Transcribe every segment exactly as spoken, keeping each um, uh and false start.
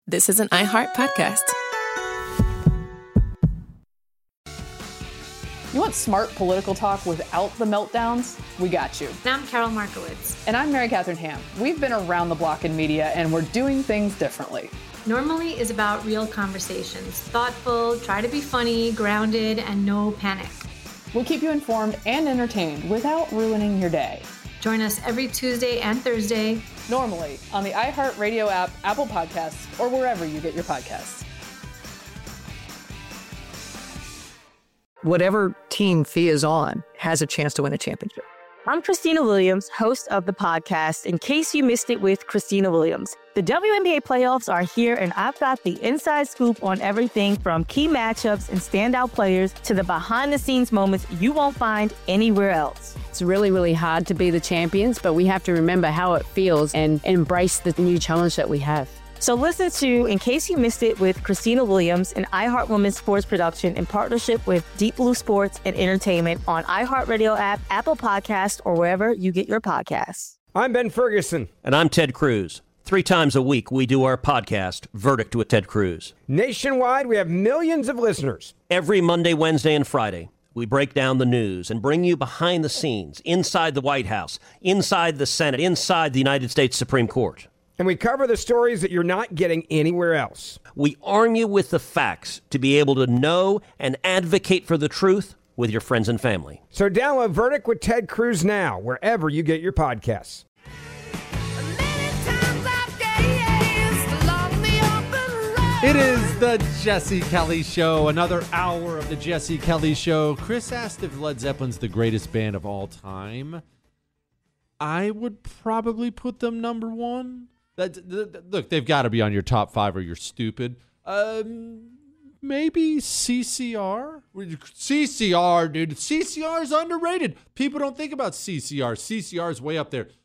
This is an iHeart podcast. You want smart political talk without the meltdowns? We got you. And I'm Carol Markowitz. And I'm Mary Catherine Ham. We've been around the block in media, and we're doing things differently. Normally is about real conversations. Thoughtful, try to be funny, grounded, and no panic. We'll keep you informed and entertained without ruining your day. Join us every Tuesday and Thursday. Normally on the iHeartRadio app, Apple Podcasts, or wherever you get your podcasts. Whatever team Fee is on has a chance to win a championship. I'm Christina Williams, host of the podcast, In Case You Missed It with Christina Williams. The W N B A playoffs are here, and I've got the inside scoop on everything from key matchups and standout players to the behind-the-scenes moments you won't find anywhere else. It's really, really hard to be the champions, but we have to remember how it feels and embrace the new challenge that we have. So listen to In Case You Missed It with Christina Williams, an iHeart Women's Sports production in partnership with Deep Blue Sports and Entertainment on iHeartRadio app, Apple Podcasts, or wherever you get your podcasts. I'm Ben Ferguson. And I'm Ted Cruz. Three times a week, we do our podcast, Verdict with Ted Cruz. Nationwide, we have millions of listeners. Every Monday, Wednesday, and Friday, we break down the news and bring you behind the scenes, inside the White House, inside the Senate, inside the United States Supreme Court. And we cover the stories that you're not getting anywhere else. We arm you with the facts to be able to know and advocate for the truth with your friends and family. So download Verdict with Ted Cruz now, wherever you get your podcasts. It is the Jesse Kelly Show, another hour of the Jesse Kelly Show. Chris asked if Led Zeppelin's the greatest band of all time. I would probably put them number one. That, that, look, they've got to be on your top five or you're stupid. Um, maybe C C R? C C R, dude. C C R is underrated. People don't think about C C R. C C R is way up there.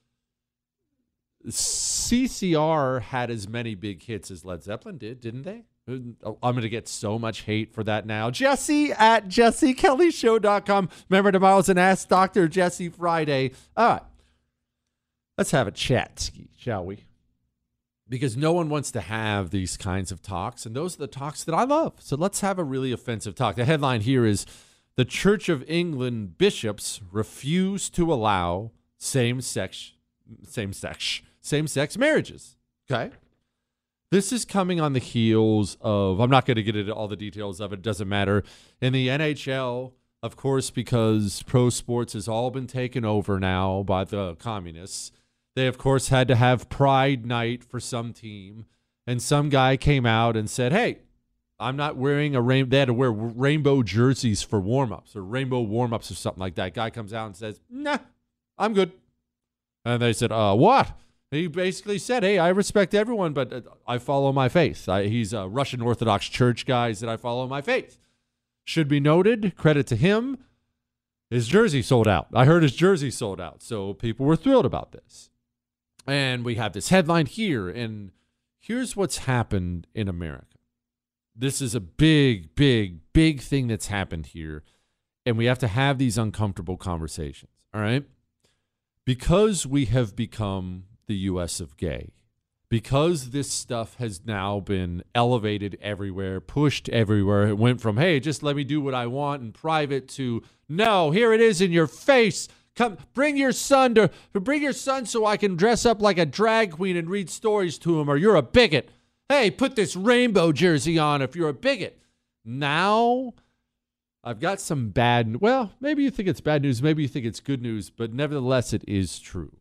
C C R had as many big hits as Led Zeppelin did, didn't they? I'm going to get so much hate for that now. Jesse at jesse kelly show dot com. Remember, tomorrow's an Ask Doctor Jesse Friday. All right. Let's have a chat, shall we? Because no one wants to have these kinds of talks, and those are the talks that I love. So let's have a really offensive talk. The headline here is, the Church of England bishops refuse to allow same-sex, same-sex, same-sex marriages. Okay? This is coming on the heels of, I'm not going to get into all the details of it, it doesn't matter. In the N H L, of course, because pro sports has all been taken over now by the communists, they, of course, had to have Pride Night for some team. And some guy came out and said, hey, I'm not wearing a rainbow. They had to wear rainbow jerseys for warm-ups or rainbow warm-ups or something like that. Guy comes out and says, nah, I'm good. And they said, uh, what? He basically said, hey, I respect everyone, but uh, I follow my faith. I, he's a Russian Orthodox Church guy. He said, I follow my faith. Should be noted, credit to him, his jersey sold out. I heard his jersey sold out, so people were thrilled about this. And we have this headline here, and here's what's happened in America. This is a big, big, big thing that's happened here, and we have to have these uncomfortable conversations, all right? Because we have become the U S of gay, because this stuff has now been elevated everywhere, pushed everywhere, it went from, hey, just let me do what I want in private to, no, here it is in your face. Come, bring your son to, bring your son so I can dress up like a drag queen and read stories to him, or you're a bigot. Hey, put this rainbow jersey on if you're a bigot. Now, I've got some bad, well, maybe you think it's bad news, maybe you think it's good news, but nevertheless, it is true.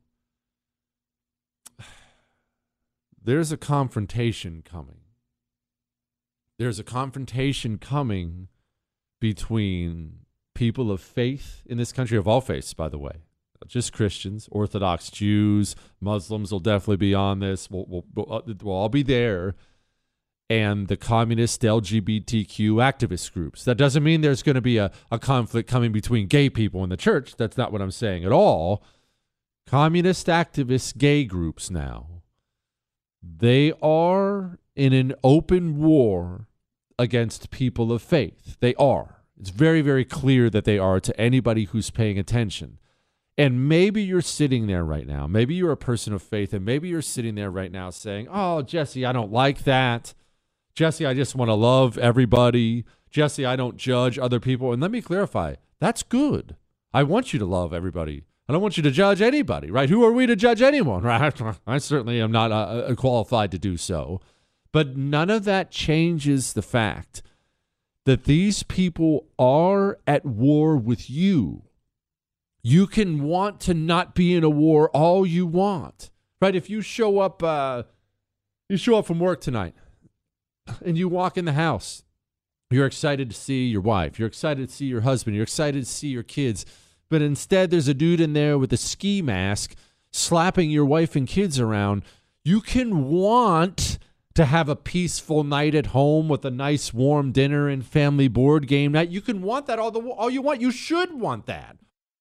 There's a confrontation coming. There's a confrontation coming between people of faith in this country, of all faiths, by the way, not just Christians, Orthodox Jews, Muslims will definitely be on this. We'll, we'll, we'll, we'll all be there. And the communist L G B T Q activist groups. That doesn't mean there's going to be a, a conflict coming between gay people in the church. That's not what I'm saying at all. Communist activist gay groups now, they are in an open war against people of faith. They are. It's very, very clear that they are to anybody who's paying attention. And maybe you're sitting there right now. Maybe you're a person of faith, and maybe you're sitting there right now saying, oh, Jesse, I don't like that. Jesse, I just want to love everybody. Jesse, I don't judge other people. And let me clarify, that's good. I want you to love everybody. I don't want you to judge anybody, right? Who are we to judge anyone, right? I certainly am not uh, qualified to do so. But none of that changes the fact that these people are at war with you. You can want to not be in a war all you want, right? If you show up, uh, you show up from work tonight and you walk in the house, you're excited to see your wife, you're excited to see your husband, you're excited to see your kids, but instead there's a dude in there with a ski mask slapping your wife and kids around. You can want to have a peaceful night at home with a nice warm dinner and family board game night. You can want that all the all you want. You should want that.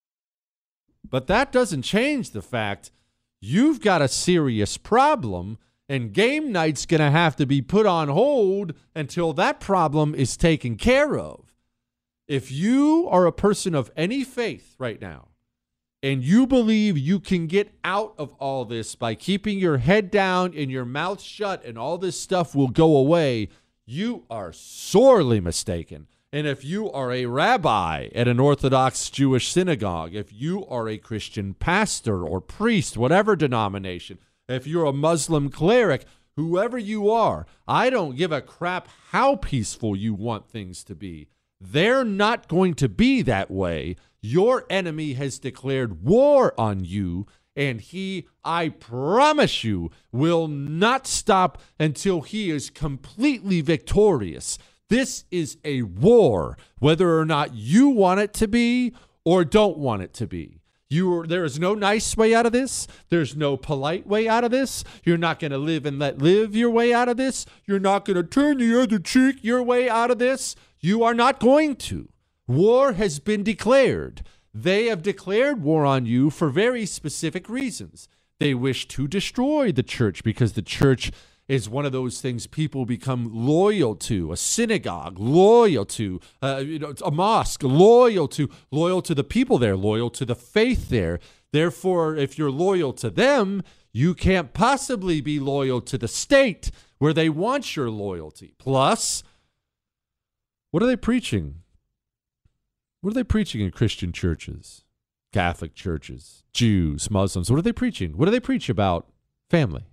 But that doesn't change the fact you've got a serious problem, and game night's going to have to be put on hold until that problem is taken care of. If you are a person of any faith right now, and you believe you can get out of all this by keeping your head down and your mouth shut and all this stuff will go away, you are sorely mistaken. And if you are a rabbi at an Orthodox Jewish synagogue, if you are a Christian pastor or priest, whatever denomination, if you're a Muslim cleric, whoever you are, I don't give a crap how peaceful you want things to be. They're not going to be that way. Your enemy has declared war on you, and he, I promise you, will not stop until he is completely victorious. This is a war, whether or not you want it to be or don't want it to be. You are, there is no nice way out of this. There's no polite way out of this. You're not going to live and let live your way out of this. You're not going to turn the other cheek your way out of this. You are not going to. War has been declared. They have declared war on you for very specific reasons. They wish to destroy the church because the church is one of those things people become loyal to, a synagogue, loyal to, uh, you know, a mosque, loyal to, loyal to the people there, loyal to the faith there. Therefore, if you're loyal to them, you can't possibly be loyal to the state where they want your loyalty. Plus, what are they preaching? What are they preaching in Christian churches, Catholic churches, Jews, Muslims? What are they preaching? What do they preach about? Family.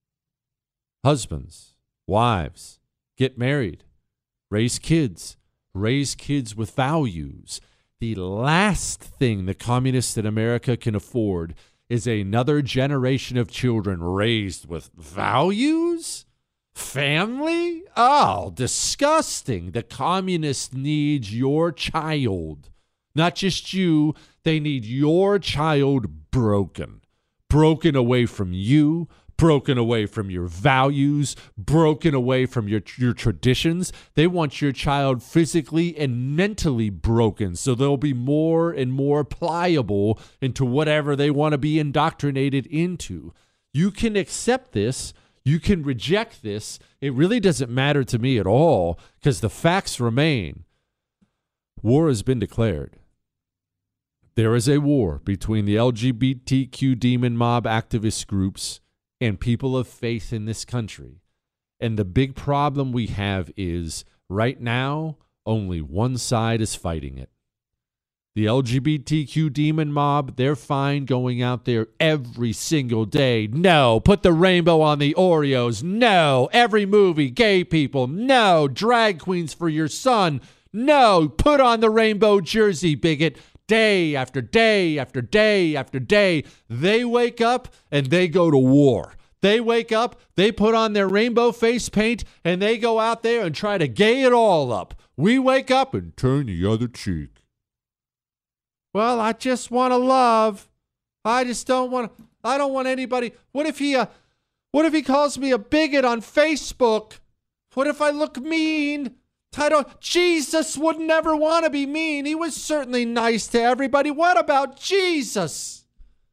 Husbands, wives, get married, raise kids, raise kids with values. The last thing the communists in America can afford is another generation of children raised with values? Family? Oh, disgusting. The communist needs your child. Not just you. They need your child broken. Broken away from you. Broken away from your values. Broken away from your, your traditions. They want your child physically and mentally broken so they'll be more and more pliable into whatever they want to be indoctrinated into. You can accept this. You can reject this. It really doesn't matter to me at all because the facts remain. War has been declared. There is a war between the L G B T Q demon mob activist groups and people of faith in this country. And the big problem we have is right now, only one side is fighting it. The L G B T Q demon mob, they're fine going out there every single day. No, put the rainbow on the Oreos. No, every movie, gay people. No, drag queens for your son. No, put on the rainbow jersey, bigot. Day after day after day after day, they wake up and they go to war. They wake up, they put on their rainbow face paint, and they go out there and try to gay it all up. We wake up and turn the other cheek. Well, I just want to love. I just don't want to, I don't want anybody. What if he, uh, what if he calls me a bigot on Facebook? What if I look mean? I don't, Jesus would never want to be mean. He was certainly nice to everybody. What about Jesus?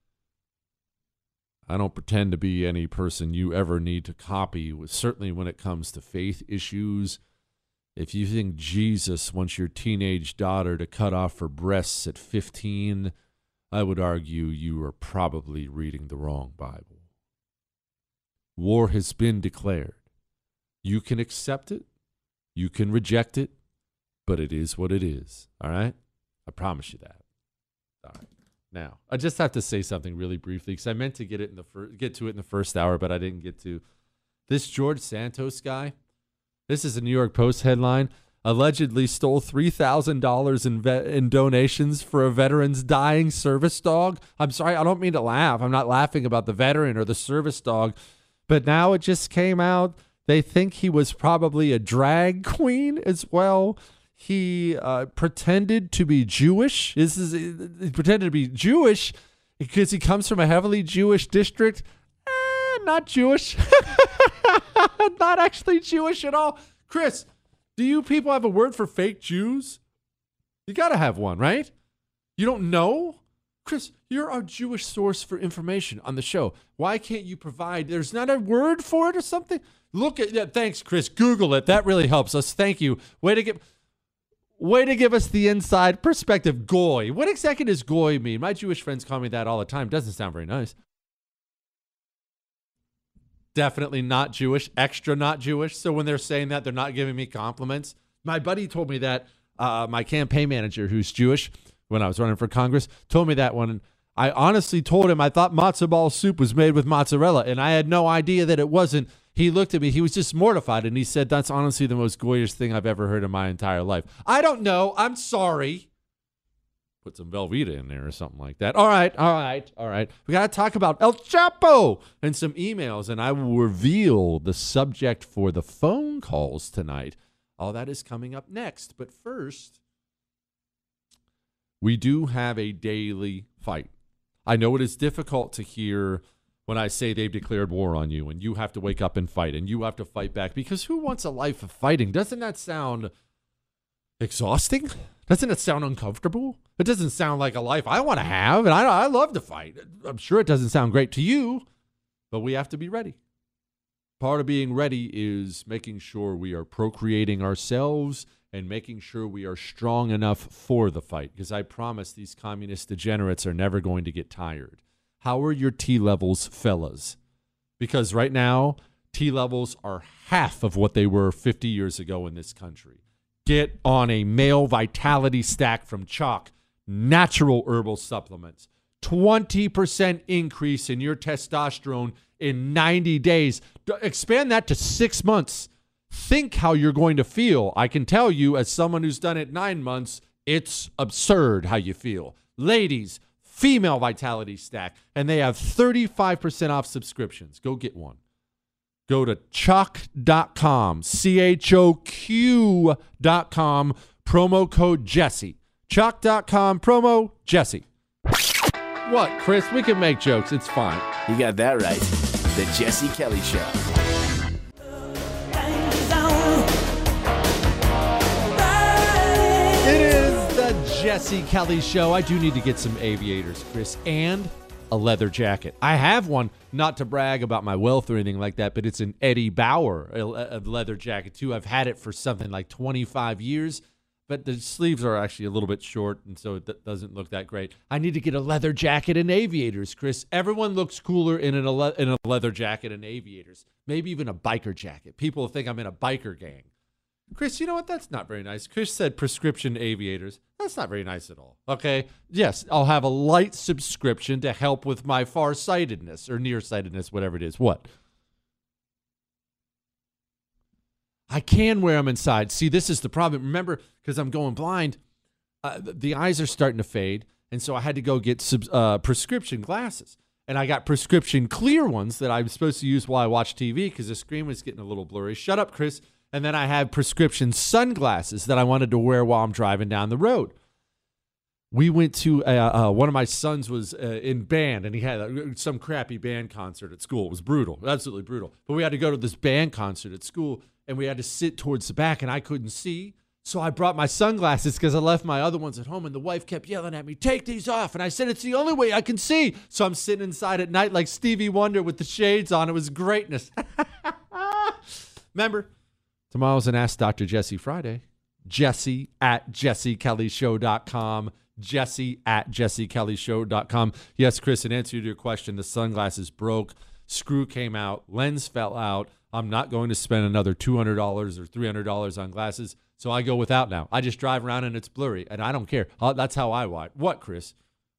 I don't pretend to be any person you ever need to copy, certainly when it comes to faith issues. If you think Jesus wants your teenage daughter to cut off her breasts at fifteen, I would argue you are probably reading the wrong Bible. War has been declared. You can accept it, you can reject it, but it is what it is. All right? I promise you that. All right. Now, I just have to say something really briefly because I meant to get it in the fir- get to it in the first hour, but I didn't get to. This George Santos guy, this is a New York Post headline, allegedly stole three thousand dollars in, ve- in donations for a veteran's dying service dog. I'm sorry, I don't mean to laugh. I'm not laughing about the veteran or the service dog, but now it just came out. They think he was probably a drag queen as well. He uh, pretended to be Jewish. This is he pretended to be Jewish because he comes from a heavily Jewish district. Eh, not Jewish. Not actually Jewish at all. Chris, do you people have a word for fake Jews? You got to have one, right? You don't know? Chris, you're our Jewish source for information on the show. Why can't you provide? There's not a word for it or something? Look at that. Thanks, Chris. Google it. That really helps us. Thank you. Way to give... Way to give us the inside perspective. Goy. What exactly does goy mean? My Jewish friends call me that all the time. Doesn't sound very nice. Definitely not Jewish. Extra not Jewish. So when they're saying that, they're not giving me compliments. My buddy told me that. Uh, my campaign manager, who's Jewish, when I was running for Congress, told me that one. I honestly told him I thought matzo ball soup was made with mozzarella, and I had no idea that it wasn't. He looked at me. He was just mortified, and he said, that's honestly the most goyish thing I've ever heard in my entire life. I don't know. I'm sorry. Put some Velveeta in there or something like that. All right, all right, all right. We got to talk about El Chapo and some emails, and I will reveal the subject for the phone calls tonight. All that is coming up next. But first, we do have a daily fight. I know it is difficult to hear when I say they've declared war on you and you have to wake up and fight and you have to fight back, because who wants a life of fighting? Doesn't that sound exhausting? Doesn't it sound uncomfortable? It doesn't sound like a life I want to have, and I, I love to fight. I'm sure it doesn't sound great to you, but we have to be ready. Part of being ready is making sure we are procreating ourselves and making sure we are strong enough for the fight, because I promise these communist degenerates are never going to get tired. How are your T levels, fellas? Because right now, T levels are half of what they were fifty years ago in this country. Get on a male vitality stack from Chalk, natural herbal supplements. twenty percent increase in your testosterone in ninety days. D- expand that to six months. Think how you're going to feel. I can tell you, as someone who's done it nine months, it's absurd how you feel. Ladies, female vitality stack, and they have thirty-five percent off subscriptions. Go get one. Go to chalk dot com, C H O Q dot com, promo code Jesse. chalk dot com, promo Jesse. What, Chris? We can make jokes. It's fine. You got that right. The Jesse Kelly Show. It is the Jesse Kelly Show. I do need to get some aviators, Chris, and a leather jacket. I have one, not to brag about my wealth or anything like that, but it's an Eddie Bauer a, a leather jacket, too. I've had it for something like twenty-five years, but the sleeves are actually a little bit short, and so it d- doesn't look that great. I need to get a leather jacket and aviators, Chris. Everyone looks cooler in, an, in a leather jacket and aviators, maybe even a biker jacket. People think I'm in a biker gang. Chris, you know what? That's not very nice. Chris said prescription aviators. That's not very nice at all. Okay? Yes, I'll have a light subscription to help with my farsightedness or nearsightedness, whatever it is. What? I can wear them inside. See, this is the problem. Remember, because I'm going blind, uh, the, the eyes are starting to fade, and so I had to go get sub, uh, prescription glasses. And I got prescription clear ones that I'm supposed to use while I watch T V because the screen was getting a little blurry. Shut up, Chris. And then I had prescription sunglasses that I wanted to wear while I'm driving down the road. We went to, uh, uh, one of my sons was uh, in band, and he had uh, some crappy band concert at school. It was brutal, absolutely brutal. But we had to go to this band concert at school, and we had to sit towards the back, and I couldn't see. So I brought my sunglasses because I left my other ones at home, and the wife kept yelling at me, take these off. And I said, it's the only way I can see. So I'm sitting inside at night like Stevie Wonder with the shades on. It was greatness. Remember? Tomorrow's an Ask Doctor Jesse Friday. Jesse at jesse kelly show dot com. Jesse at jesse kelly show dot com. Yes, Chris, in answer to your question, the sunglasses broke. Screw came out. Lens fell out. I'm not going to spend another two hundred dollars or three hundred dollars on glasses, so I go without now. I just drive around and it's blurry, and I don't care. Uh, that's how I watch. What, Chris?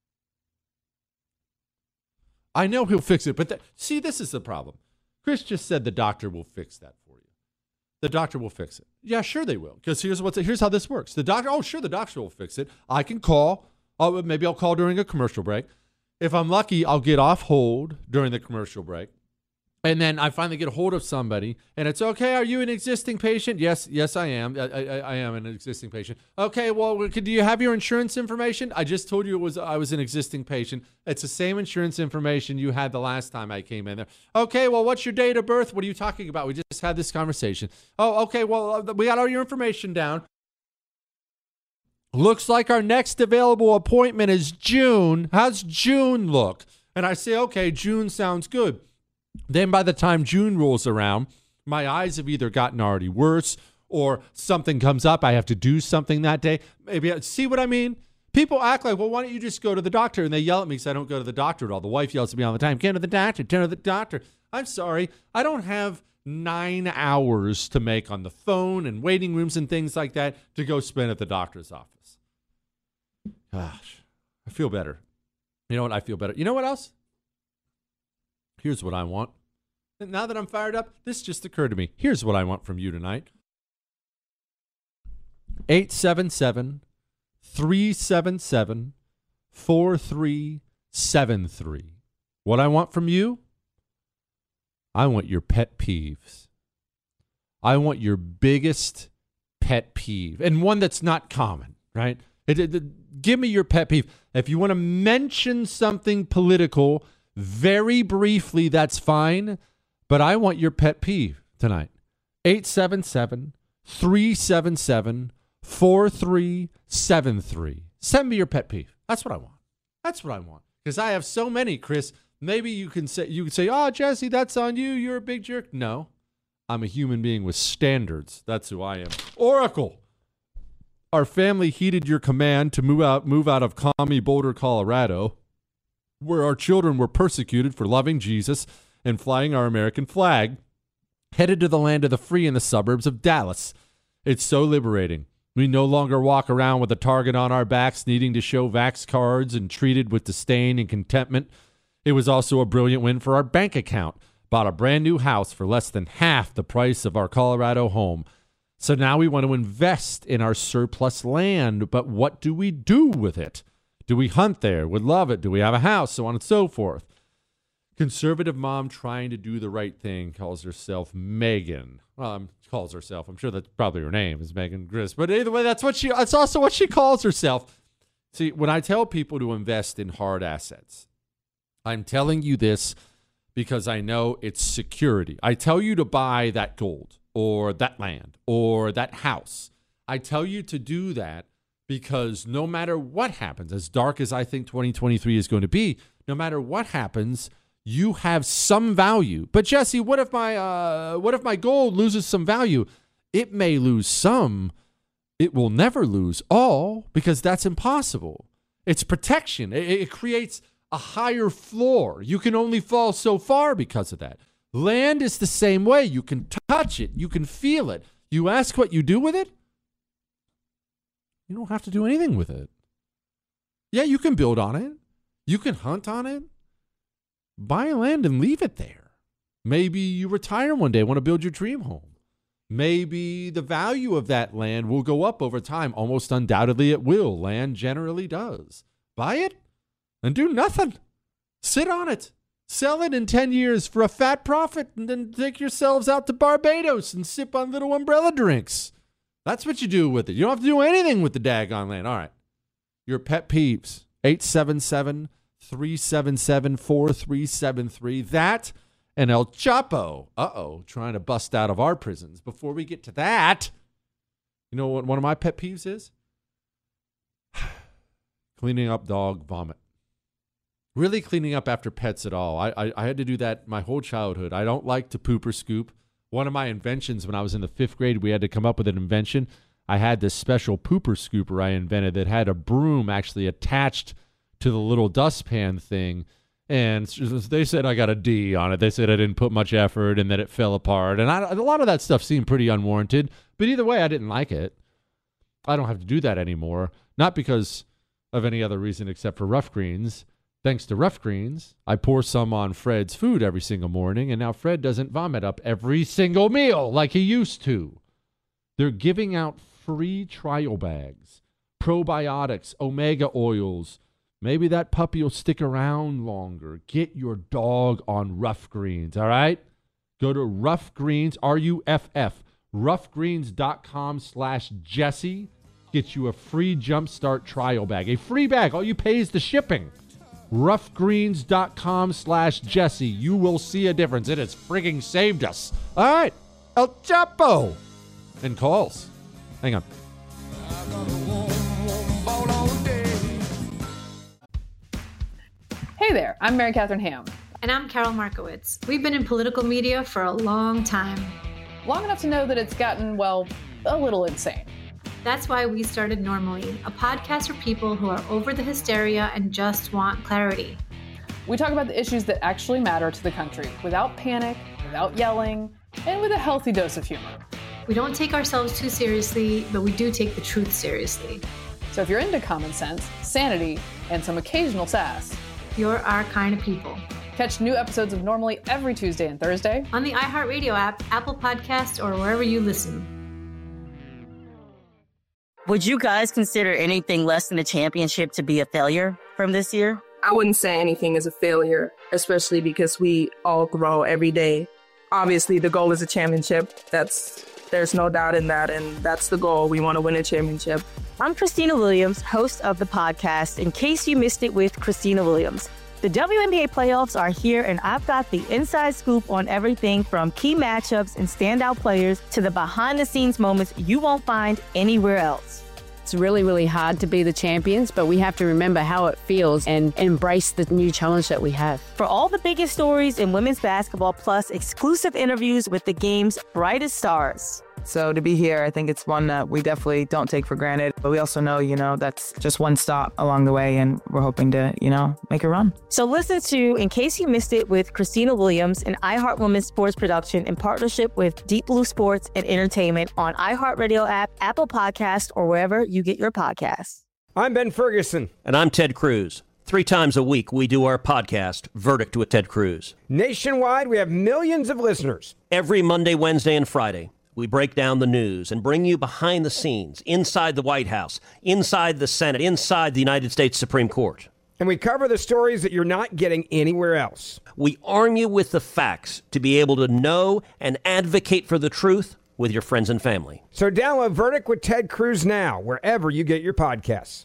I know he'll fix it, but th- see, this is the problem. Chris just said the doctor will fix that for you. The doctor will fix it. Yeah, sure they will. Because here's what's here's how this works. The doctor, oh, sure, the doctor will fix it. I can call. Oh, maybe I'll call during a commercial break. If I'm lucky, I'll get off hold during the commercial break. And then I finally get a hold of somebody, and it's, okay, are you an existing patient? Yes, yes, I am. I, I, I am an existing patient. Okay, well, do you have your insurance information? I just told you it was I was an existing patient. It's the same insurance information you had the last time I came in there. Okay, well, what's your date of birth? What are you talking about? We just had this conversation. Oh, okay, well, we got all your information down. Looks like our next available appointment is June. How's June look? And I say, okay, June sounds good. Then by the time June rolls around, my eyes have either gotten already worse or something comes up. I have to do something that day. Maybe I, see what I mean? People act like, well, why don't you just go to the doctor? And they yell at me because I don't go to the doctor at all. The wife yells at me all the time, get to the doctor, get to the doctor. I'm sorry. I don't have nine hours to make on the phone and waiting rooms and things like that to go spend at the doctor's office. Gosh, I feel better. You know what? I feel better. You know what else? Here's what I want. And now that I'm fired up, this just occurred to me. Here's what I want from you tonight. eight seven seven, three seven seven, four three seven three. What I want from you? I want your pet peeves. I want your biggest pet peeve, and one that's not common, right? It, it, it, give me your pet peeve. If you want to mention something political, very briefly, that's fine, but I want your pet peeve tonight. eight seven seven, three seven seven, four three seven three. Send me your pet peeve. That's what I want. That's what I want. Because I have so many, Chris. Maybe you can say, you can say, oh, Jesse, that's on you. You're a big jerk. No, I'm a human being with standards. That's who I am. Oracle. Our family heeded your command to move out, move out of commie Boulder, Colorado, where our children were persecuted for loving Jesus and flying our American flag, headed to the land of the free in the suburbs of Dallas. It's so liberating. We no longer walk around with a target on our backs, needing to show vax cards and treated with disdain and contentment. It was also a brilliant win for our bank account. Bought a brand new house for less than half the price of our Colorado home. So now we want to invest in our surplus land, but what do we do with it? Do we hunt there? Would love it. Do we have a house? So on and so forth. Conservative mom trying to do the right thing calls herself Megan. Well, um, calls herself. I'm sure that's probably her name is Megan Gris. But either way, that's what she. That's also what she calls herself. See, when I tell people to invest in hard assets, I'm telling you this because I know it's security. I tell you to buy that gold or that land or that house. I tell you to do that because no matter what happens, as dark as I think twenty twenty-three is going to be, no matter what happens, you have some value. But Jesse, what if my uh, what if my gold loses some value? It may lose some. It will never lose all because that's impossible. It's protection. It, it creates a higher floor. You can only fall so far because of that. Land is the same way. You can touch it. You can feel it. You ask what you do with it? You don't have to do anything with it. Yeah, you can build on it. You can hunt on it. Buy land and leave it there. Maybe you retire one day, want to build your dream home. Maybe the value of that land will go up over time. Almost undoubtedly it will. Land generally does. Buy it and do nothing. Sit on it. Sell it in ten years for a fat profit and then take yourselves out to Barbados and sip on little umbrella drinks. That's what you do with it. You don't have to do anything with the daggone land. All right. Your pet peeves. eight seven seven, three seven seven, four three seven three. That and El Chapo. Uh-oh. Trying to bust out of our prisons. Before we get to that, you know what one of my pet peeves is? Cleaning up dog vomit. Really cleaning up after pets at all. I, I I had to do that my whole childhood. I don't like to poop or scoop. One of my inventions when I was in the fifth grade, we had to come up with an invention. I had this special pooper scooper I invented that had a broom actually attached to the little dustpan thing. And they said I got a D on it. They said I didn't put much effort and that it fell apart. And I, a lot of that stuff seemed pretty unwarranted. But either way, I didn't like it. I don't have to do that anymore. Not because of any other reason except for Rough Greens. Thanks to Rough Greens, I pour some on Fred's food every single morning. And now Fred doesn't vomit up every single meal like he used to. They're giving out free trial bags, probiotics, omega oils. Maybe that puppy will stick around longer. Get your dog on Rough Greens, all right? Go to Rough Greens, R U F F, roughgreens.com slash Jesse. Get you a free Jumpstart trial bag. A free bag. All you pay is the shipping. roughgreens.com slash Jesse. You will see a difference. It has frigging saved us. All right. El Chapo. And calls. Hang on. Hey there, I'm Mary Catherine Ham. And I'm Carol Markowitz. We've been in political media for a long time. Long enough to know that it's gotten, well, a little insane. That's why we started Normally, a podcast for people who are over the hysteria and just want clarity. We talk about the issues that actually matter to the country, without panic, without yelling, and with a healthy dose of humor. We don't take ourselves too seriously, but we do take the truth seriously. So if you're into common sense, sanity, and some occasional sass, you're our kind of people. Catch new episodes of Normally every Tuesday and Thursday on the iHeartRadio app, Apple Podcasts, or wherever you listen. Would you guys consider anything less than a championship to be a failure from this year? I wouldn't say anything is a failure, especially because we all grow every day. Obviously, the goal is a championship. That's there's no doubt in that, and that's the goal. We want to win a championship. I'm Christina Williams, host of the podcast, In Case You Missed It with Christina Williams. The W N B A playoffs are here, and I've got the inside scoop on everything from key matchups and standout players to the behind-the-scenes moments you won't find anywhere else. It's really, really hard to be the champions, but we have to remember how it feels and embrace the new challenge that we have. For all the biggest stories in women's basketball, plus exclusive interviews with the game's brightest stars. So to be here, I think it's one that we definitely don't take for granted. But we also know, you know, that's just one stop along the way, and we're hoping to, you know, make a run. So listen to In Case You Missed It with Christina Williams, an iHeart Women's Sports production in partnership with Deep Blue Sports and Entertainment on iHeartRadio app, Apple Podcasts, or wherever you get your podcasts. I'm Ben Ferguson. And I'm Ted Cruz. Three times a week, we do our podcast, Verdict with Ted Cruz. Nationwide, we have millions of listeners. Every Monday, Wednesday, and Friday, we break down the news and bring you behind the scenes, inside the White House, inside the Senate, inside the United States Supreme Court. And we cover the stories that you're not getting anywhere else. We arm you with the facts to be able to know and advocate for the truth with your friends and family. So download Verdict with Ted Cruz now, wherever you get your podcasts.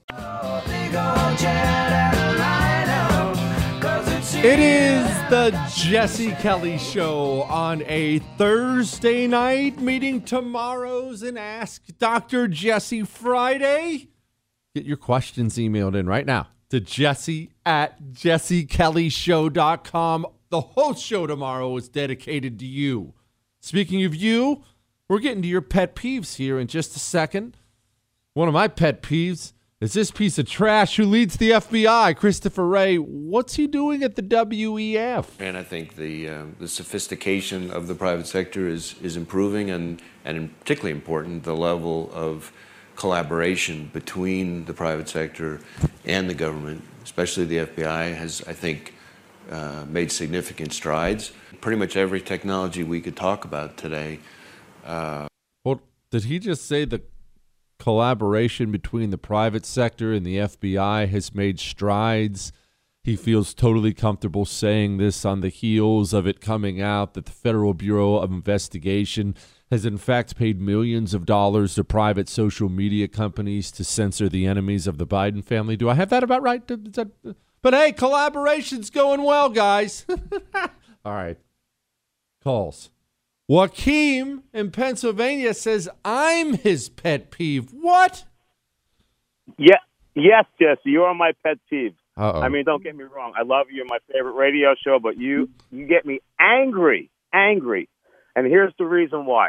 It is the Jesse Kelly Show on a Thursday night, meeting tomorrow's and Ask Doctor Jesse Friday. Get your questions emailed in right now to Jesse at jesse kelly show dot com. The whole show tomorrow is dedicated to you. Speaking of you, we're getting to your pet peeves here in just a second. One of my pet peeves is this piece of trash who leads the F B I, Christopher Wray. What's he doing at the W E F? And I think the uh, the sophistication of the private sector is is improving, and and particularly important, the level of collaboration between the private sector and the government, especially the F B I, has, I think, uh, made significant strides. Pretty much every technology we could talk about today. Uh, well, did he just say the collaboration between the private sector and the F B I has made strides? He feels totally comfortable saying this on the heels of it coming out that the Federal Bureau of Investigation has in fact paid millions of dollars to private social media companies to censor the enemies of the Biden family. Do I have that about right? Is that, but hey, collaboration's going well, guys. All right. Calls. Joaquin in Pennsylvania says I'm his pet peeve. What? Yeah, yes, Jesse, you're on my pet peeve. Uh-oh. I mean, don't get me wrong. I love you. You're my favorite radio show, but you you get me angry, angry. And here's the reason why.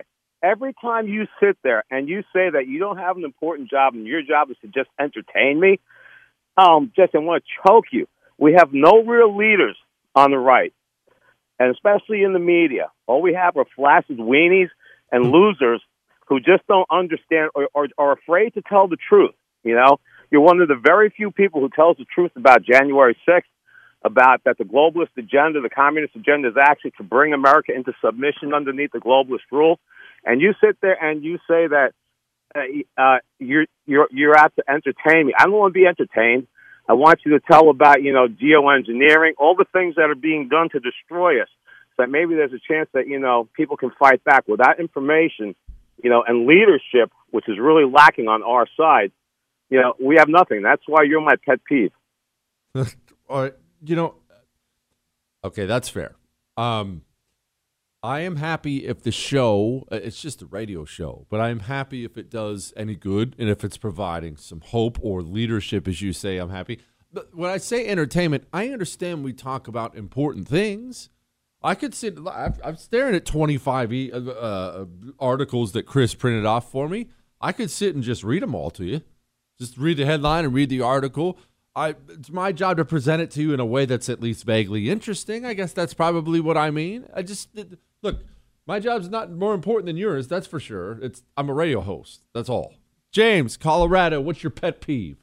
every time you sit there and you say that you don't have an important job and your job is to just entertain me, um, Jesse, I want to choke you. We have no real leaders on the right, and especially in the media. All we have are flaccid weenies and losers who just don't understand or, or are afraid to tell the truth. You know, you're one of the very few people who tells the truth about January sixth, about that the globalist agenda, the communist agenda, is actually to bring America into submission underneath the globalist rule. And you sit there and you say that uh, uh, you're you're you're out to entertain me. I don't want to be entertained. I want you to tell about, you know, geoengineering, all the things that are being done to destroy us. So that maybe there's a chance that, you know, people can fight back. Without information, you know, and leadership, which is really lacking on our side, you know, we have nothing. That's why you're my pet peeve. All right. You know, okay, that's fair. Um, I am happy if the show, it's just a radio show, but I'm happy if it does any good and if it's providing some hope or leadership, as you say, I'm happy. But when I say entertainment, I understand we talk about important things. I could sit, I'm staring at twenty-five uh, articles that Chris printed off for me. I could sit and just read them all to you. Just read the headline and read the article. I, it's my job to present it to you in a way that's at least vaguely interesting. I guess that's probably what I mean. I just, look, my job's not more important than yours, that's for sure. It's I'm a radio host, that's all. James, Colorado, what's your pet peeve?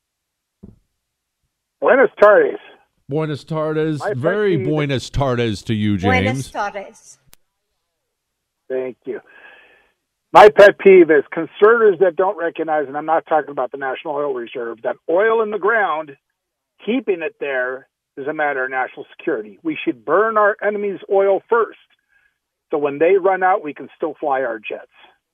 Buenas tardes. Buenas tardes. My Very peeve- buenas tardes to you, James. Buenas tardes. Thank you. My pet peeve is conservatives that don't recognize, and I'm not talking about the National Oil Reserve, that oil in the ground, keeping it there is a matter of national security. We should burn our enemies' oil first, so when they run out, we can still fly our jets.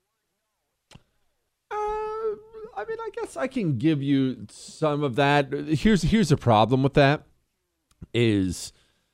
Uh, I mean, I guess I can give you some of that. Here's here's a problem with that, is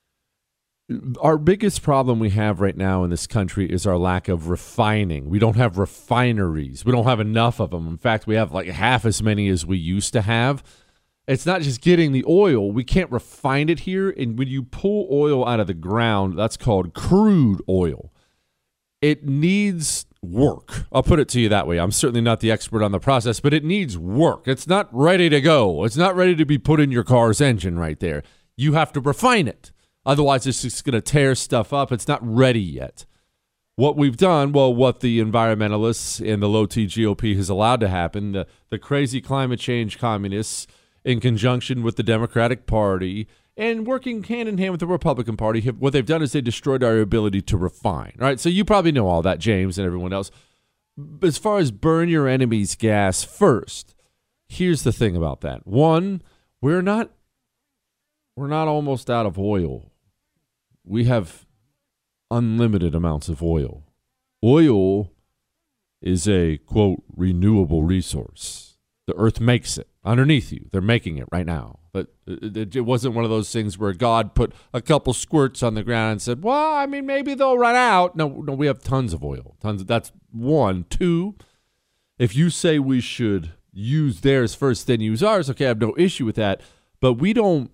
our biggest problem we have right now in this country is our lack of refining. We don't have refineries. We don't have enough of them. In fact, we have like half as many as we used to have. It's not just getting the oil. We can't refine it here. And when you pull oil out of the ground, that's called crude oil. It needs work. I'll put it to you that way. I'm certainly not the expert on the process, but it needs work. It's not ready to go. It's not ready to be put in your car's engine right there. You have to refine it. Otherwise, it's just going to tear stuff up. It's not ready yet. What we've done, well, what the environmentalists and the low-T G O P has allowed to happen, the, the crazy climate change communists in conjunction with the Democratic Party and working hand-in-hand with the Republican Party, have, what they've done is they destroyed our ability to refine. All right, so you probably know all that, James, and everyone else. As far as burn your enemy's gas first, here's the thing about that. One, we're not we're not almost out of oil. We have unlimited amounts of oil. Oil is a, quote, renewable resource. The earth makes it underneath you. They're making it right now. But it, it wasn't one of those things where God put a couple squirts on the ground and said, well, I mean, maybe they'll run out. No, no, we have tons of oil. Tons. Of, that's one. Two, if you say we should use theirs first, then use ours, okay, I have no issue with that. But we don't,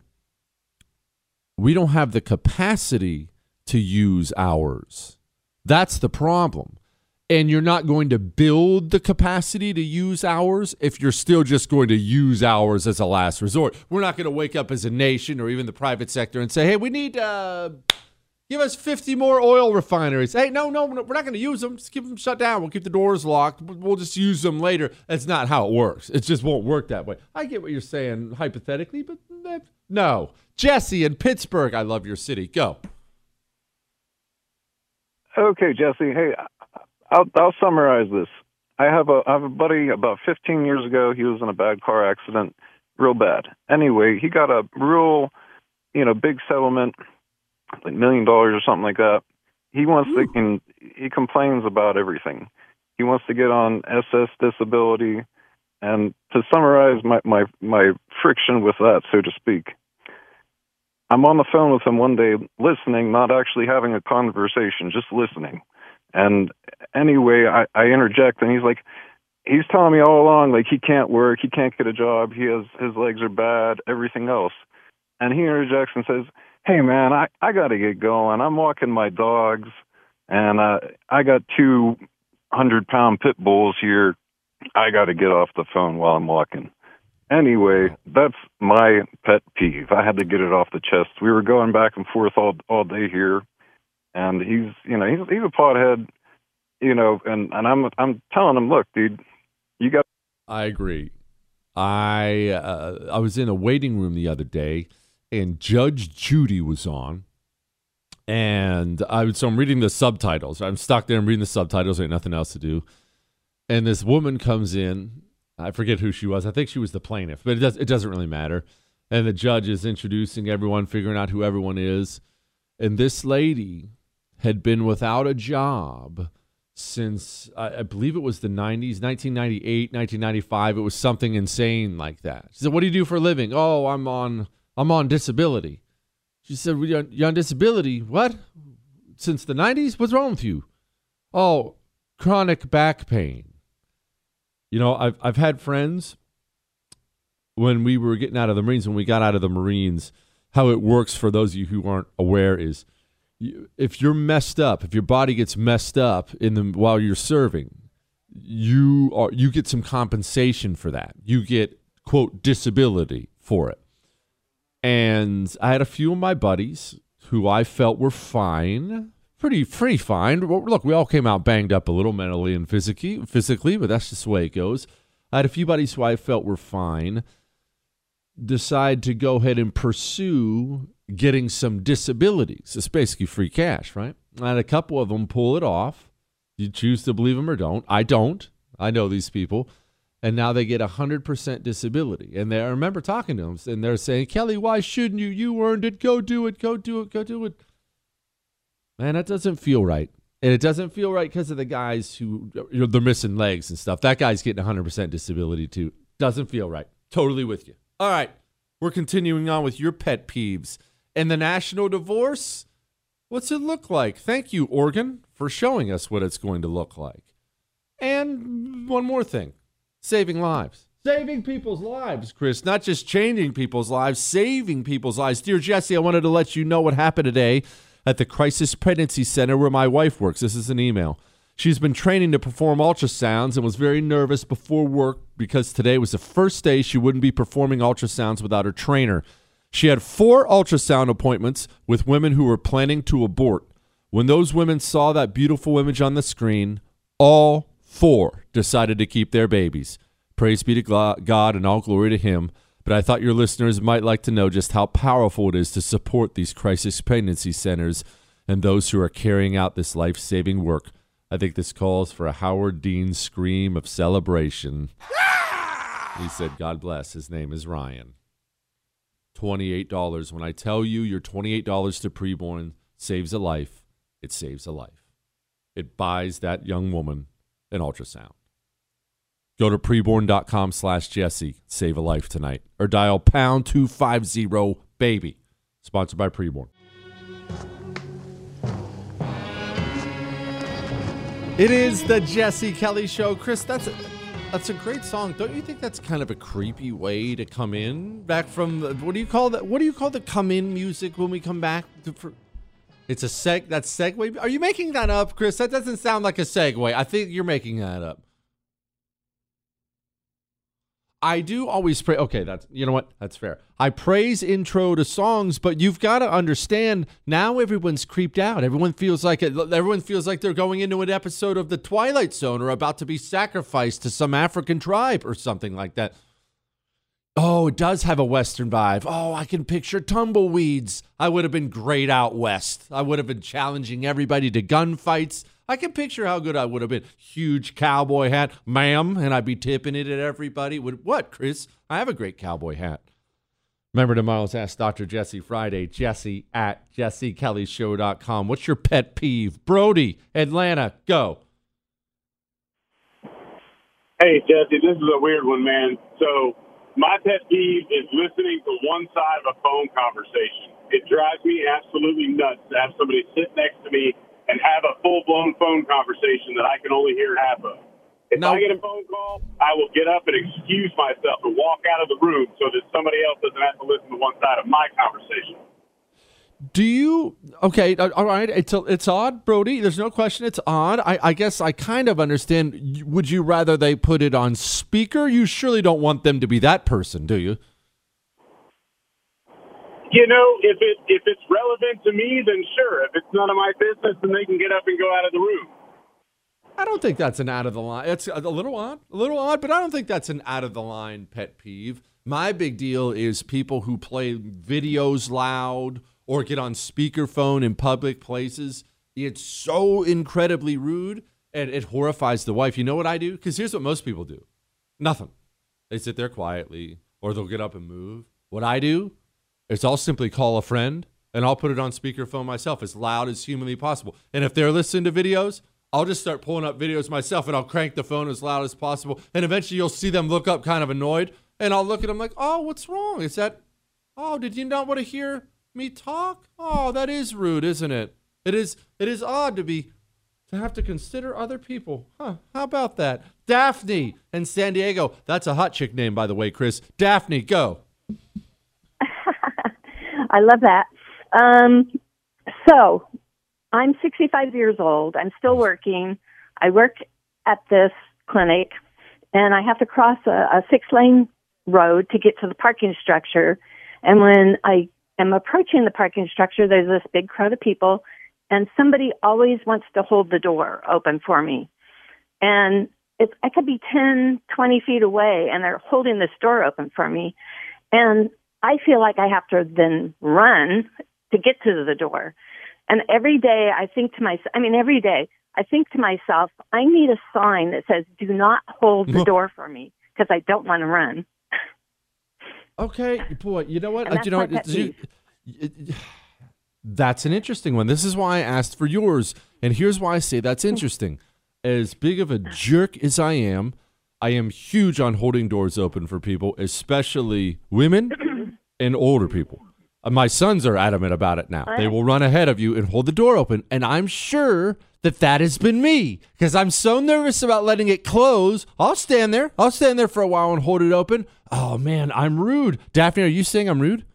we don't have the capacity to use ours. That's the problem. And you're not going to build the capacity to use ours if you're still just going to use ours as a last resort. We're not going to wake up as a nation or even the private sector and say, hey, we need uh, give us fifty more oil refineries. Hey, no, no, we're not going to use them. Just keep them shut down. We'll keep the doors locked. We'll just use them later. That's not how it works. It just won't work that way. I get what you're saying hypothetically, but uh, no. Jesse in Pittsburgh, I love your city. Go. Okay, Jesse. Hey, I'll, I'll summarize this. I have a I have a buddy about fifteen years ago. He was in a bad car accident, real bad. Anyway, he got a real, you know, big settlement, like a million dollars or something like that. He wants Ooh. to, and he complains about everything. He wants to get on S S disability. And to summarize my, my, my friction with that, so to speak, I'm on the phone with him one day listening, not actually having a conversation, just listening. And anyway, I, I interject, and he's like, he's telling me all along, like, he can't work, he can't get a job, he has, his legs are bad, everything else. And he interjects and says, hey, man, I, I got to get going. I'm walking my dogs, and uh, I got two hundred-pound pit bulls here. I got to get off the phone while I'm walking. Anyway, that's my pet peeve. I had to get it off the chest. We were going back and forth all all day here, and he's, you know, he's he's a pothead, you know, and, and I'm I'm telling him, look, dude, you got. I agree. I uh, I was in a waiting room the other day, and Judge Judy was on, and I was, so I'm reading the subtitles. I'm stuck there. I'm reading the subtitles. Ain't nothing else to do, and this woman comes in. I forget who she was. I think she was the plaintiff, but it does it doesn't really matter. And the judge is introducing everyone, figuring out who everyone is, and this lady had been without a job since I, I believe it was the nineties, nineteen ninety-eight, nineteen ninety-five. It was something insane like that. She said, "What do you do for a living?" "Oh, I'm on I'm on disability." She said, well, you're, on, you're on disability? What? Since the nineties? What's wrong with you? "Oh, chronic back pain." You know, I've I've had friends when we were getting out of the Marines, when we got out of the Marines, how it works for those of you who aren't aware is, you, if you're messed up, if your body gets messed up in the while you're serving, you are you get some compensation for that. You get, quote, disability for it. And I had a few of my buddies who I felt were fine, pretty pretty fine. Look, we all came out banged up a little mentally and physically, physically, but that's just the way it goes. I had a few buddies who I felt were fine decide to go ahead and pursue getting some disabilities. It's basically free cash, right? I had a couple of them pull it off. You choose to believe them or don't. I don't. I know these people. And now they get one hundred percent disability. And they, I remember talking to them, and they're saying, "Kelly, why shouldn't you? You earned it. Go do it. Go do it. Go do it." Man, that doesn't feel right. And it doesn't feel right because of the guys who, you know, they're missing legs and stuff. That guy's getting one hundred percent disability too. Doesn't feel right. Totally with you. All right. We're continuing on with your pet peeves. And the national divorce, what's it look like? Thank you, Oregon, for showing us what it's going to look like. And one more thing. Saving lives. Saving people's lives, Chris. Not just changing people's lives, saving people's lives. Dear Jesse, I wanted to let you know what happened today at the Crisis Pregnancy Center where my wife works. This is an email. She's been training to perform ultrasounds and was very nervous before work because today was the first day she wouldn't be performing ultrasounds without her trainer. She had four ultrasound appointments with women who were planning to abort. When those women saw that beautiful image on the screen, all four decided to keep their babies. Praise be to God and all glory to him. But I thought your listeners might like to know just how powerful it is to support these crisis pregnancy centers and those who are carrying out this life-saving work. I think this calls for a Howard Dean scream of celebration. He said, God bless. His name is Ryan. twenty-eight dollars. When I tell you your twenty-eight dollars to preborn saves a life, it saves a life. It buys that young woman an ultrasound. Go to preborn.com slash Jesse. Save a life tonight. Or dial pound two fifty baby. Sponsored by Preborn. It is the Jesse Kelly Show. Chris, that's a, that's a great song. Don't you think that's kind of a creepy way to come in? Back from, the, what do you call that? What do you call the come in music when we come back? To, for, it's a seg, that's segue. Are you making that up, Chris? That doesn't sound like a segue. I think you're making that up. I do always pray. Okay, that's, you know what? That's fair. I praise intro to songs, but you've got to understand now everyone's creeped out. Everyone feels like it, everyone feels like they're going into an episode of The Twilight Zone or about to be sacrificed to some African tribe or something like that. Oh, it does have a Western vibe. Oh, I can picture tumbleweeds. I would have been great out west. I would have been challenging everybody to gunfights. I can picture how good I would have been. Huge cowboy hat, ma'am, and I'd be tipping it at everybody. What, Chris? I have a great cowboy hat. Remember tomorrow's Ask Doctor Jesse Friday, Jesse at jesse kelly show dot com. What's your pet peeve? Brody, Atlanta, go. Hey, Jesse, this is a weird one, man. So my pet peeve is listening to one side of a phone conversation. It drives me absolutely nuts to have somebody sit next to me and have a full-blown phone conversation that I can only hear half of. If no. I get a phone call, I will get up and excuse myself and walk out of the room so that somebody else doesn't have to listen to one side of my conversation. Do you, Okay, all right. It's it's odd, Brody. There's no question it's odd. I, I guess I kind of understand. Would you rather they put it on speaker? You surely don't want them to be that person, do you? You know, if it if it's relevant to me, then sure. If it's none of my business, then they can get up and go out of the room. I don't think that's an out of the line. It's a little odd, a little odd, but I don't think that's an out of the line pet peeve. My big deal is people who play videos loud or get on speakerphone in public places. It's so incredibly rude, and it horrifies the wife. You know what I do? Because here's what most people do. Nothing. They sit there quietly, or they'll get up and move. What I do is I'll simply call a friend, and I'll put it on speakerphone myself as loud as humanly possible. And if they're listening to videos, I'll just start pulling up videos myself, and I'll crank the phone as loud as possible. And eventually you'll see them look up kind of annoyed, and I'll look at them like, oh, what's wrong? Is that, oh, did you not want to hear me talk? Oh, that is rude, isn't it? It is it is odd to be to have to consider other people. Huh, how about that? Daphne in San Diego. That's a hot chick name, by the way, Chris. Daphne, go. I love that. Um, so I'm sixty-five years old. I'm still working. I work at this clinic, and I have to cross a, a six-lane road to get to the parking structure. And when I am approaching the parking structure, there's this big crowd of people, and somebody always wants to hold the door open for me. And it's, I could be ten, twenty feet away, and they're holding this door open for me. And I feel like I have to then run to get to the door. And every day I think to myself, I mean, every day I think to myself, I need a sign that says, do not hold the door for me, because I don't want to run. Okay, boy, you know what? And Uh, you know that's my what? pet You- it- that's an interesting one. This is why I asked for yours, and here's why I say that's interesting. As big of a jerk as I am, I am huge on holding doors open for people, especially women and older people. Uh, My sons are adamant about it now. They will run ahead of you and hold the door open, and I'm sure that that has been me, because I'm so nervous about letting it close. I'll stand there. I'll stand there for a while and hold it open. Oh, man, I'm rude. Daphne, are you saying I'm rude?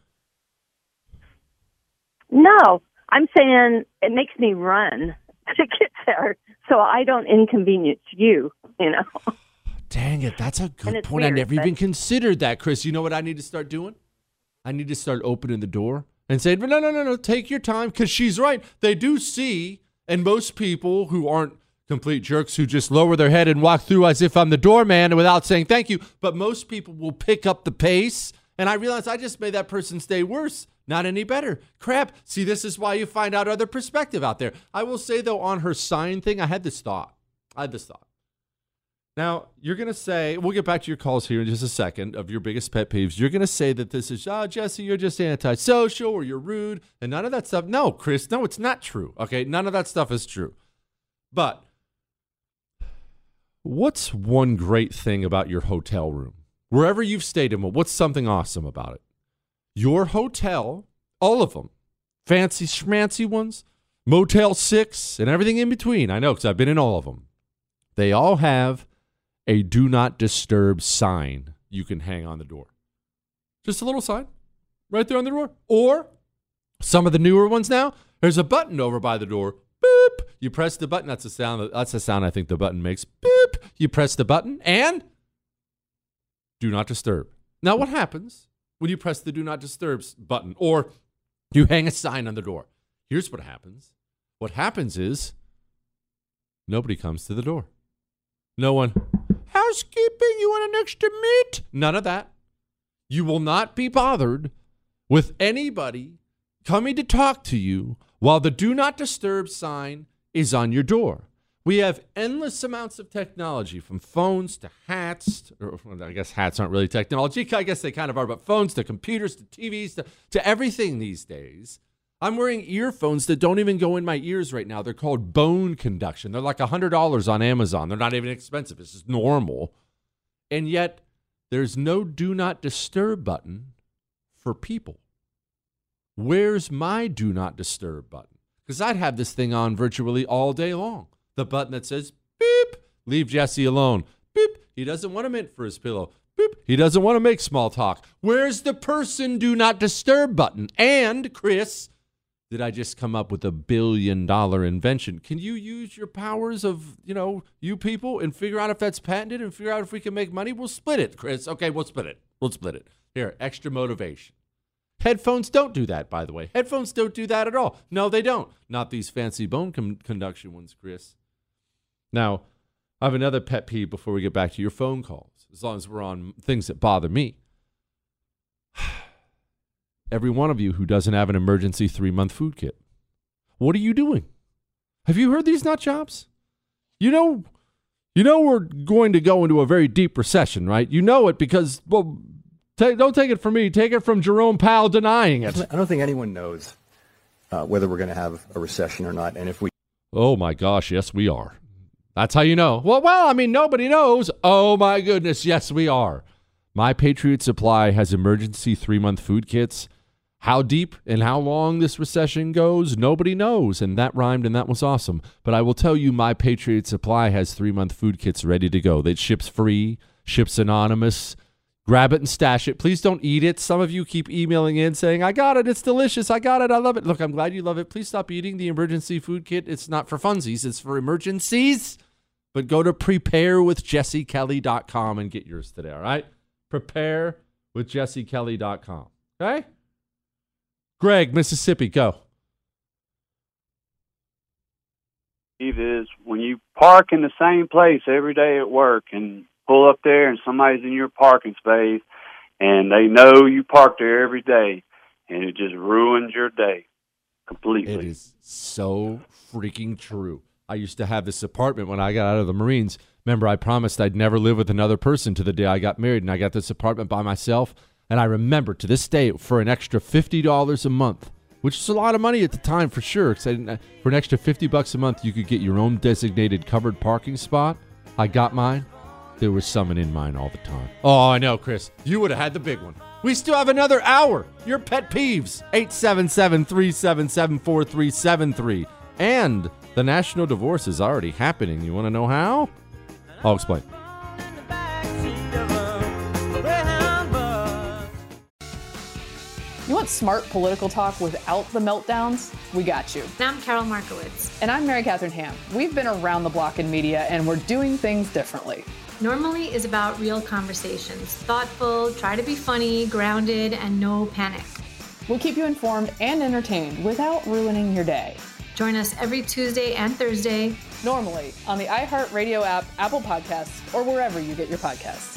No, I'm saying it makes me run to get there so I don't inconvenience you, you know. Dang it, that's a And good it's point. I weird, never but- even considered that, Chris. You know what I need to start doing? I need to start opening the door and say, no, no, no, no, take your time, because she's right. They do see, and most people who aren't complete jerks who just lower their head and walk through as if I'm the doorman and without saying thank you, but most people will pick up the pace, and I realize I just made that person stay worse, not any better. Crap. See, this is why you find out other perspective out there. I will say, though, on her sign thing, I had this thought. I had this thought. Now, you're going to say, we'll get back to your calls here in just a second of your biggest pet peeves. You're going to say that this is, oh, Jesse, you're just antisocial or you're rude and none of that stuff. No, Chris, no, it's not true. Okay, none of that stuff is true. But what's one great thing about your hotel room? Wherever you've stayed in, what's something awesome about it? Your hotel, all of them, fancy schmancy ones, Motel six, and everything in between. I know, because I've been in all of them. They all have a do not disturb sign you can hang on the door. Just a little sign right there on the door. Or some of the newer ones now, there's a button over by the door. Boop. You press the button. That's the sound. That's the sound I think the button makes. Boop. You press the button and do not disturb. Now, what happens when you press the do not disturb button or you hang a sign on the door? Here's what happens. What happens is nobody comes to the door. No one, housekeeping, you want an extra meat? None of that. You will not be bothered with anybody coming to talk to you while the do not disturb sign is on your door. We have endless amounts of technology, from phones to hats, or well, I guess hats aren't really technology. I guess they kind of are, but phones to computers to T Vs to, to everything these days. I'm wearing earphones that don't even go in my ears right now. They're called bone conduction. They're like one hundred dollars on Amazon. They're not even expensive. It's just normal. And yet, there's no do not disturb button for people. Where's my do not disturb button? Because I'd have this thing on virtually all day long. The button that says, beep, leave Jesse alone. Beep, he doesn't want a mint for his pillow. Beep, he doesn't want to make small talk. Where's the person do not disturb button? And, Chris, did I just come up with a billion dollar invention? Can you use your powers of, you know, you people and figure out if that's patented and figure out if we can make money? We'll split it, Chris. Okay, we'll split it. We'll split it. Here, extra motivation. Headphones don't do that, by the way. Headphones don't do that at all. No, they don't. Not these fancy bone com- conduction ones, Chris. Now, I have another pet peeve before we get back to your phone calls, as long as we're on things that bother me. Every one of you who doesn't have an emergency three-month food kit. What are you doing? Have you heard these nut jobs? You know, you know we're going to go into a very deep recession, right? You know it because, well, t- don't take it from me. Take it from Jerome Powell denying it. I don't think anyone knows uh, whether we're going to have a recession or not. And if we... Oh, my gosh, yes, we are. That's how you know. Well, well, I mean, nobody knows. Oh, my goodness, yes, we are. My Patriot Supply has emergency three-month food kits. How deep and how long this recession goes, nobody knows. And that rhymed, and that was awesome. But I will tell you, My Patriot Supply has three-month food kits ready to go. It ships free, ships anonymous. Grab it and stash it. Please don't eat it. Some of you keep emailing in saying, I got it, it's delicious, I got it, I love it. Look, I'm glad you love it. Please stop eating the emergency food kit. It's not for funsies, it's for emergencies. But go to prepare with jesse kelly dot com and get yours today, all right? prepare with jesse kelly dot com, okay? Greg, Mississippi, go. Is when you park in the same place every day at work and pull up there and somebody's in your parking space and they know you park there every day and it just ruins your day completely. It is so freaking true. I used to have this apartment when I got out of the Marines. Remember, I promised I'd never live with another person to the day I got married, and I got this apartment by myself. And I remember to this day, for an extra fifty dollars a month, which is a lot of money at the time for sure, because for an extra fifty bucks a month, you could get your own designated covered parking spot. I got mine. There was someone in mine all the time. Oh, I know, Chris. You would have had the big one. We still have another hour. Your pet peeves. eight seven seven, three seven seven, four three seven three. And the national divorce is already happening. You want to know how? I'll explain. You want smart political talk without the meltdowns? We got you. And I'm Carol Markowitz. And I'm Mary Catherine Ham. We've been around the block in media, and we're doing things differently. Normally is about real conversations. Thoughtful, try to be funny, grounded, and no panic. We'll keep you informed and entertained without ruining your day. Join us every Tuesday and Thursday. Normally on the iHeartRadio app, Apple Podcasts, or wherever you get your podcasts.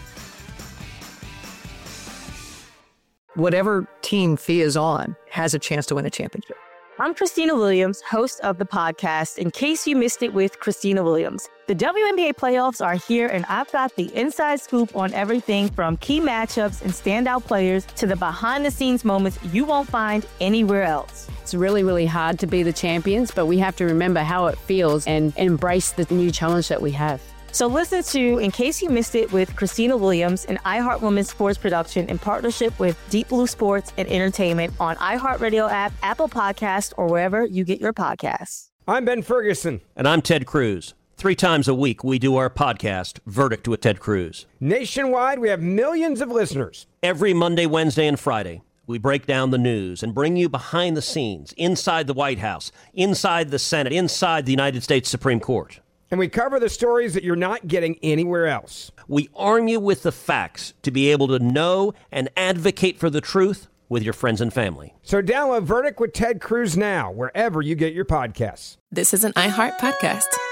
Whatever team Thea is on has a chance to win a championship. I'm Christina Williams, host of the podcast, In Case You Missed It with Christina Williams. The W N B A playoffs are here, and I've got the inside scoop on everything from key matchups and standout players to the behind-the-scenes moments you won't find anywhere else. It's really, really hard to be the champions, but we have to remember how it feels and embrace the new challenge that we have. So listen to In Case You Missed It with Christina Williams, an iHeart Women's Sports production in partnership with Deep Blue Sports and Entertainment on iHeartRadio app, Apple Podcasts, or wherever you get your podcasts. I'm Ben Ferguson. And I'm Ted Cruz. Three times a week, we do our podcast, Verdict with Ted Cruz. Nationwide, we have millions of listeners. Every Monday, Wednesday, and Friday, we break down the news and bring you behind the scenes, inside the White House, inside the Senate, inside the United States Supreme Court. And we cover the stories that you're not getting anywhere else. We arm you with the facts to be able to know and advocate for the truth with your friends and family. So download Verdict with Ted Cruz now, wherever you get your podcasts. This is an iHeart podcast.